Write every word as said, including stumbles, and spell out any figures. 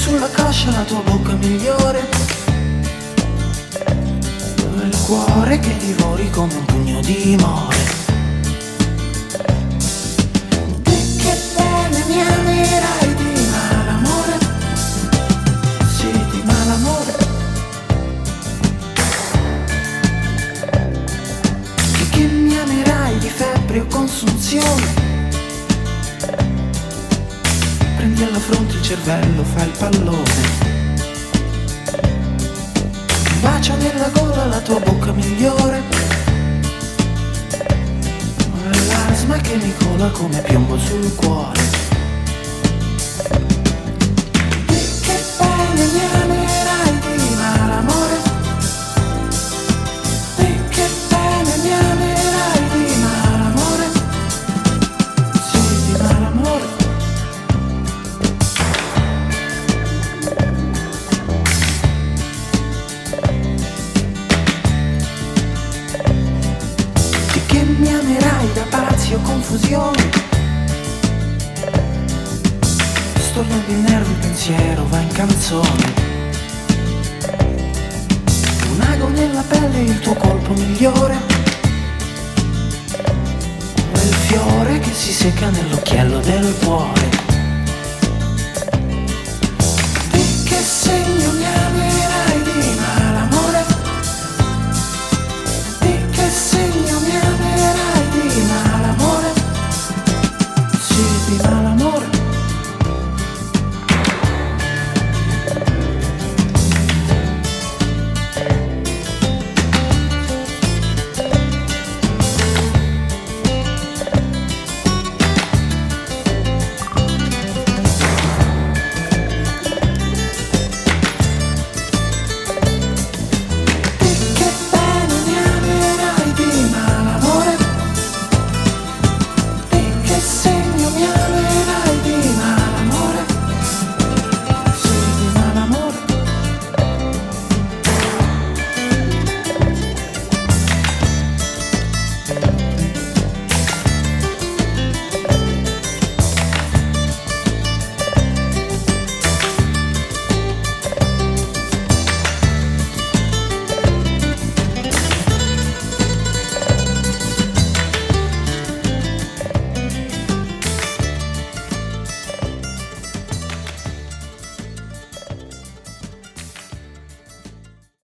sulla coscia la tua bocca migliore, il cuore che divori come un pugno di more. Di che bene mi amerai di malamore, sì di malamore. Di che mi amerai di febbre o consunzione, prendi alla fronte il cervello, fai il pallone. Bacio nella gola la tua bocca migliore, l'asma che mi cola come piombo sul cuore. Di che bene mi amerai di malamore, di che bene mi amerai di malamore, sì di malamore. Mi amerai da pazzi o confusione, stornelli i nervi, il pensiero va in canzone. Un ago nella pelle, il tuo colpo migliore, il fiore che si secca nell'occhiello del cuore.